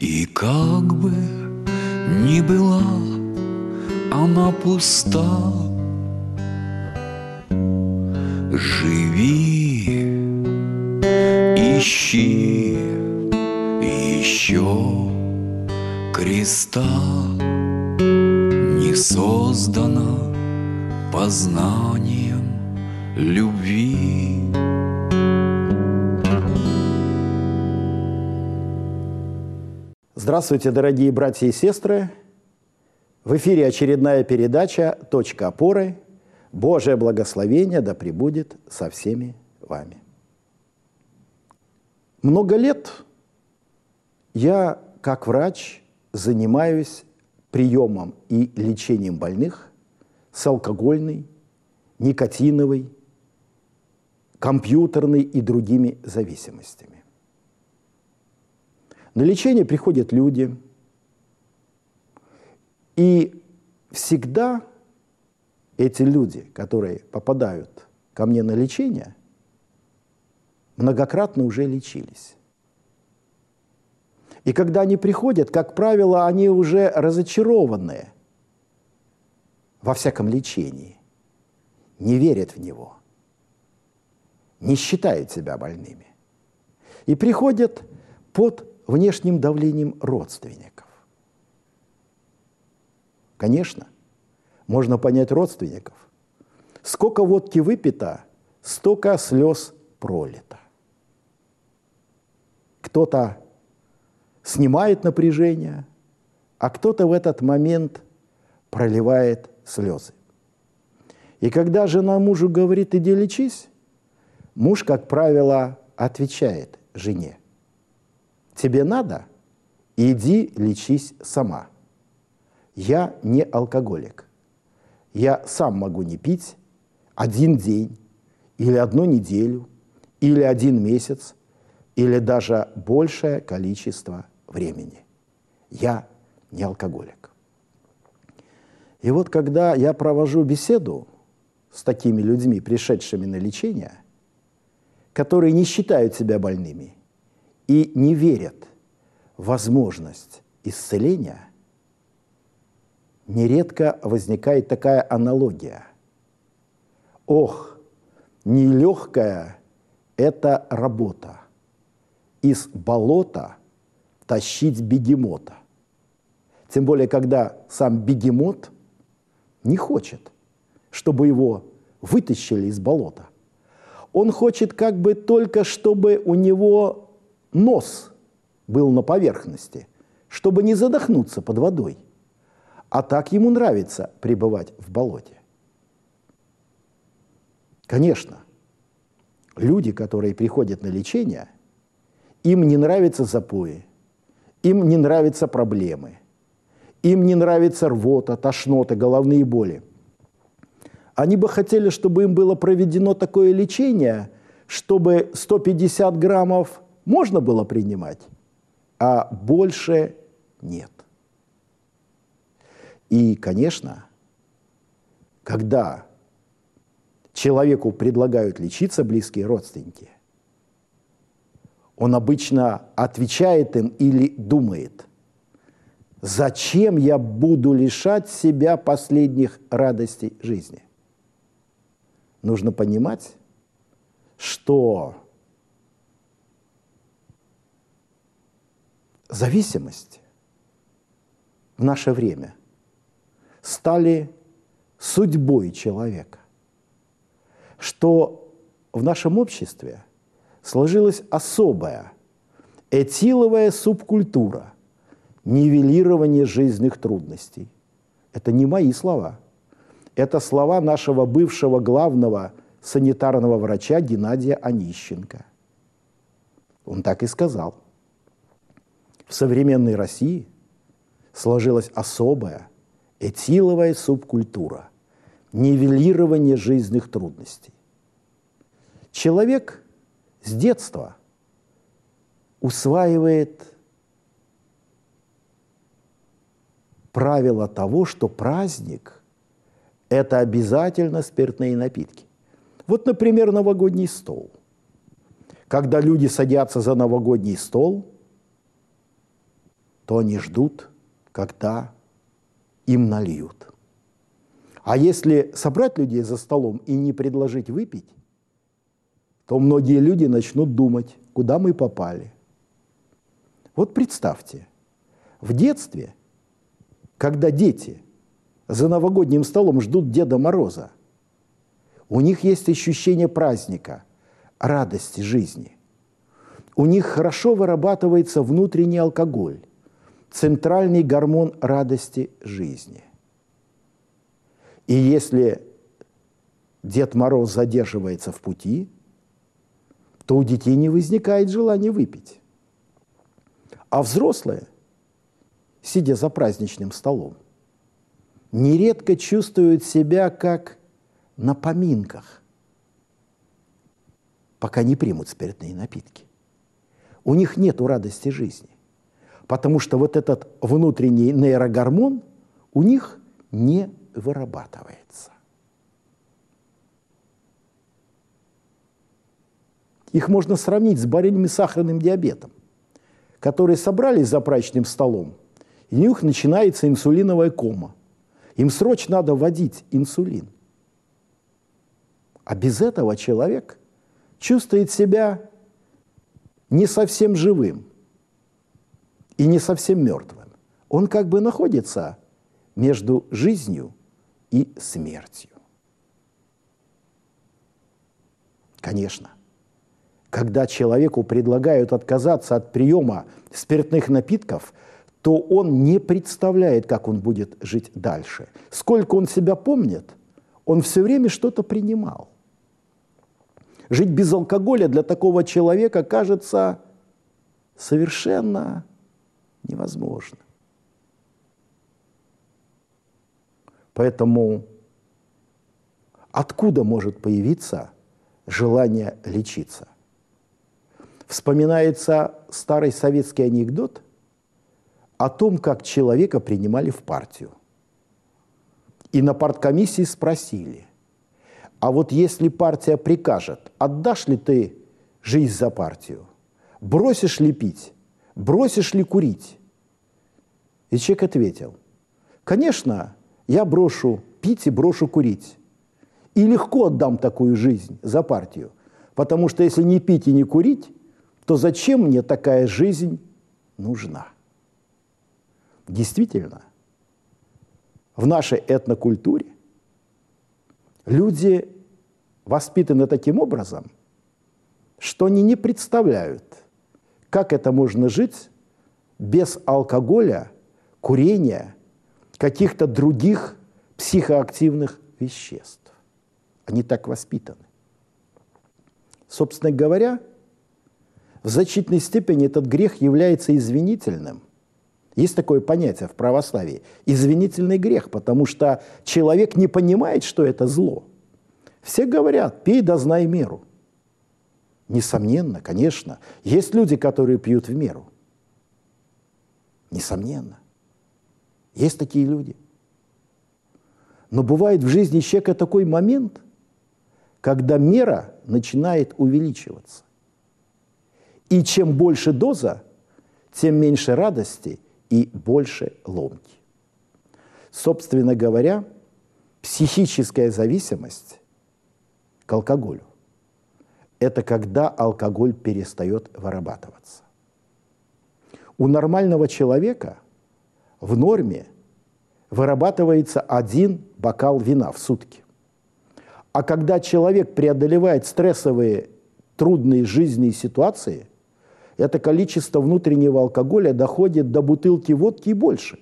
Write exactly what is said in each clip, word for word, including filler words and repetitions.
И как бы ни была она пуста, живи, ищи еще креста. Не создана познанием любви. Здравствуйте, дорогие братья и сестры! В эфире очередная передача «Точка опоры». Божие благословение да пребудет со всеми вами. Много лет я, как врач, занимаюсь приемом и лечением больных с алкогольной, никотиновой, компьютерной и другими зависимостями. На лечение приходят люди, и всегда эти люди, которые попадают ко мне на лечение, многократно уже лечились. И когда они приходят, как правило, они уже разочарованные во всяком лечении, не верят в него, не считают себя больными. И приходят под внешним давлением родственников. Конечно, можно понять родственников. Сколько водки выпито, столько слез пролито. Кто-то снимает напряжение, а кто-то в этот момент проливает слезы. И когда жена мужу говорит: иди лечись, муж, как правило, отвечает жене: тебе надо? Иди лечись сама. Я не алкоголик. Я сам могу не пить один день, или одну неделю, или один месяц, или даже большее количество времени. Я не алкоголик. И вот когда я провожу беседу с такими людьми, пришедшими на лечение, которые не считают себя больными и не верят в возможность исцеления, нередко возникает такая аналогия. Ох, нелегкая это работа из болота тащить бегемота. Тем более, когда сам бегемот не хочет, чтобы его вытащили из болота. Он хочет как бы только, чтобы у него нос был на поверхности, чтобы не задохнуться под водой. А так ему нравится пребывать в болоте. Конечно, люди, которые приходят на лечение, им не нравятся запои, им не нравятся проблемы, им не нравится рвота, тошнота, головные боли. Они бы хотели, чтобы им было проведено такое лечение, чтобы сто пятьдесят граммов можно было принимать, а больше нет. И, конечно, когда человеку предлагают лечиться близкие родственники, он обычно отвечает им или думает: зачем я буду лишать себя последних радостей жизни? Нужно понимать, что зависимость в наше время стали судьбой человека, что в нашем обществе сложилась особая этиловая субкультура нивелирования жизненных трудностей. Это не мои слова. Это слова нашего бывшего главного санитарного врача Геннадия Онищенко. Он так и сказал. В современной России сложилась особая этиловая субкультура нивелирования жизненных трудностей. Человек с детства усваивает правило того, что праздник – это обязательно спиртные напитки. Вот, например, новогодний стол. Когда люди садятся за новогодний стол, что они ждут, когда им нальют. А если собрать людей за столом и не предложить выпить, то многие люди начнут думать, куда мы попали. Вот представьте, в детстве, когда дети за новогодним столом ждут Деда Мороза, у них есть ощущение праздника, радости жизни. У них хорошо вырабатывается внутренний алкоголь, центральный гормон радости жизни. И если Дед Мороз задерживается в пути, то у детей не возникает желания выпить. А взрослые, сидя за праздничным столом, нередко чувствуют себя как на поминках, пока не примут спиртные напитки. У них нет радости жизни, потому что вот этот внутренний нейрогормон у них не вырабатывается. Их можно сравнить с больными сахарным диабетом, которые собрались за праздничным столом, и у них начинается инсулиновая кома. Им срочно надо вводить инсулин. А без этого человек чувствует себя не совсем живым и не совсем мертвым. Он как бы находится между жизнью и смертью. Конечно, когда человеку предлагают отказаться от приема спиртных напитков, то он не представляет, как он будет жить дальше. Сколько он себя помнит, он все время что-то принимал. Жить без алкоголя для такого человека кажется совершенно невозможно. Поэтому откуда может появиться желание лечиться? Вспоминается старый советский анекдот о том, как человека принимали в партию. И на парткомиссии спросили: а вот если партия прикажет, отдашь ли ты жизнь за партию? Бросишь ли пить? Бросишь ли курить? И человек ответил: конечно, я брошу пить и брошу курить. И легко отдам такую жизнь за партию. Потому что если не пить и не курить, то зачем мне такая жизнь нужна? Действительно, в нашей этнокультуре люди воспитаны таким образом, что они не представляют, как это можно жить без алкоголя, курения, каких-то других психоактивных веществ. Они так воспитаны. Собственно говоря, в значительной степени этот грех является извинительным. Есть такое понятие в православии – извинительный грех, потому что человек не понимает, что это зло. Все говорят: пей да знай меру. Несомненно, конечно, есть люди, которые пьют в меру. Несомненно. Есть такие люди. Но бывает в жизни человека такой момент, когда мера начинает увеличиваться. И чем больше доза, тем меньше радости и больше ломки. Собственно говоря, психическая зависимость к алкоголю – это когда алкоголь перестает вырабатываться. У нормального человека в норме вырабатывается один бокал вина в сутки. А когда человек преодолевает стрессовые, трудные жизненные ситуации, это количество внутреннего алкоголя доходит до бутылки водки и больше.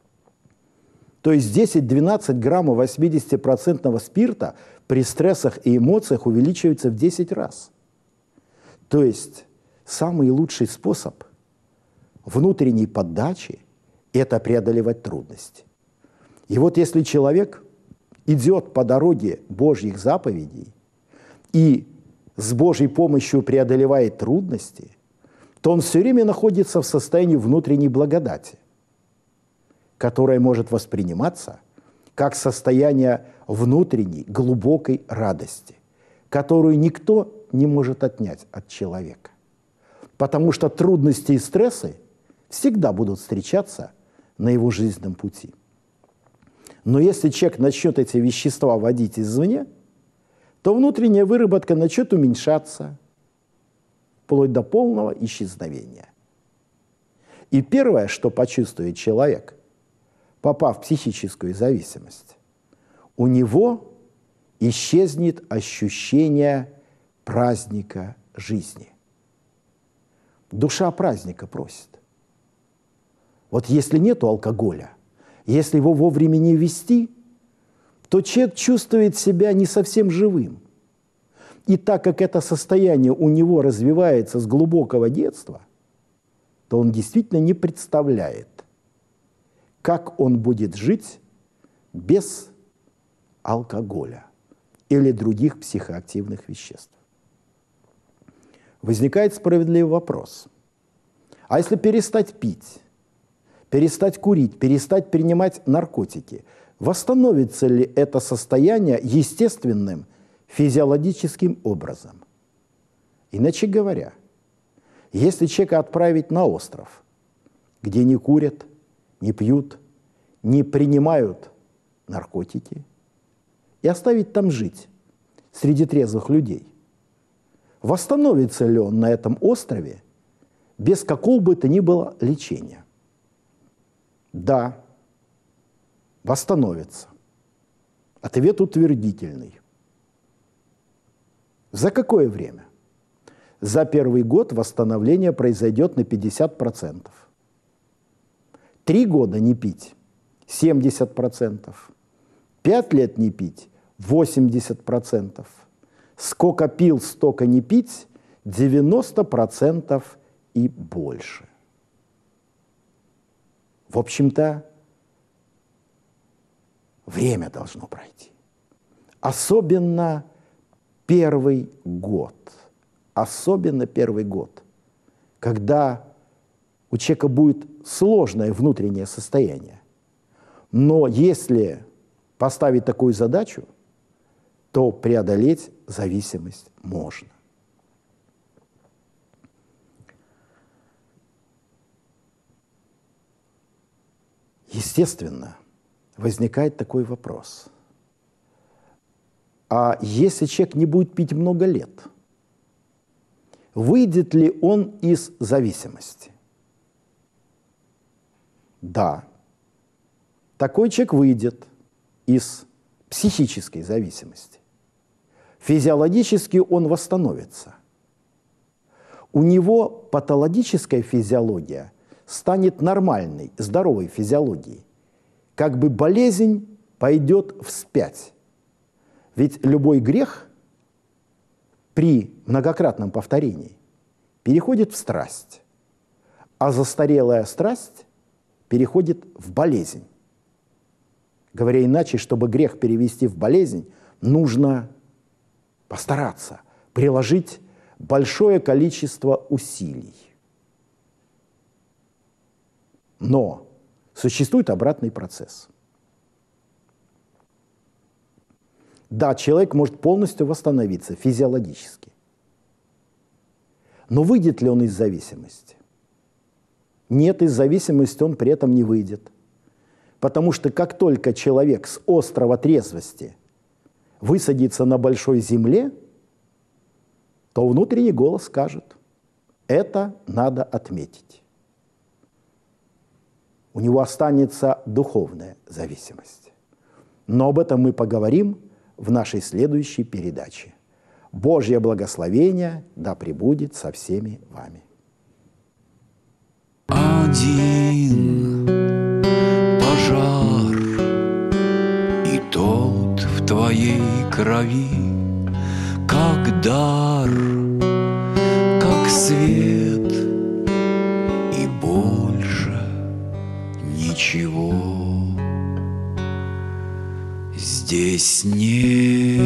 То есть десять-двенадцать граммов восьмидесятипроцентного спирта при стрессах и эмоциях увеличивается в десять раз. То есть самый лучший способ внутренней поддачи – это преодолевать трудности. И вот если человек идет по дороге Божьих заповедей и с Божьей помощью преодолевает трудности, то он все время находится в состоянии внутренней благодати, которое может восприниматься как состояние внутренней глубокой радости, которую никто не может отнять от человека. Потому что трудности и стрессы, всегда будут встречаться на его жизненном пути. Но если человек начнет эти вещества вводить извне, то внутренняя выработка начнет уменьшаться, вплоть до полного исчезновения. И первое, что почувствует человек, попав в психическую зависимость, у него исчезнет ощущение праздника жизни. Душа праздника просит. Вот если нету алкоголя, если его вовремя не ввести, то человек чувствует себя не совсем живым. И так как это состояние у него развивается с глубокого детства, то он действительно не представляет, как он будет жить без алкоголя или других психоактивных веществ. Возникает справедливый вопрос. А если перестать пить, перестать курить, перестать принимать наркотики, восстановится ли это состояние естественным физиологическим образом? Иначе говоря, если человека отправить на остров, где не курят, не пьют, не принимают наркотики, и оставить там жить среди трезвых людей, восстановится ли он на этом острове без какого бы то ни было лечения? Да, восстановится. Ответ утвердительный. За какое время? За первый год восстановление произойдет на пятьдесят процентов. Три года не пить – семьдесят процентов. Пять лет не пить – восемьдесят процентов. Сколько пил, столько не пить – девяносто процентов и больше. В общем-то, время должно пройти. Особенно первый год. Особенно первый год, когда у человека будет сложное внутреннее состояние. Но если поставить такую задачу, то преодолеть зависимость можно. Естественно, возникает такой вопрос. А если человек не будет пить много лет, выйдет ли он из зависимости? Да, такой человек выйдет из психической зависимости. Физиологически он восстановится. У него патологическая физиология станет нормальной, здоровой физиологией. Как бы болезнь пойдет вспять. Ведь любой грех при многократном повторении переходит в страсть, а застарелая страсть переходит в болезнь. Говоря иначе, чтобы грех перевести в болезнь, нужно постараться, приложить большое количество усилий. Но существует обратный процесс. Да, человек может полностью восстановиться физиологически. Но выйдет ли он из зависимости? Нет, из зависимости он при этом не выйдет. Потому что как только человек с острова трезвости высадится на большой земле, то внутренний голос скажет: это надо отметить. У него останется духовная зависимость. Но об этом мы поговорим в нашей следующей передаче. Божье благословение да пребудет со всеми вами. Один пожар, и тот в твоей крови, как дар, как свет, и больше ничего здесь нет.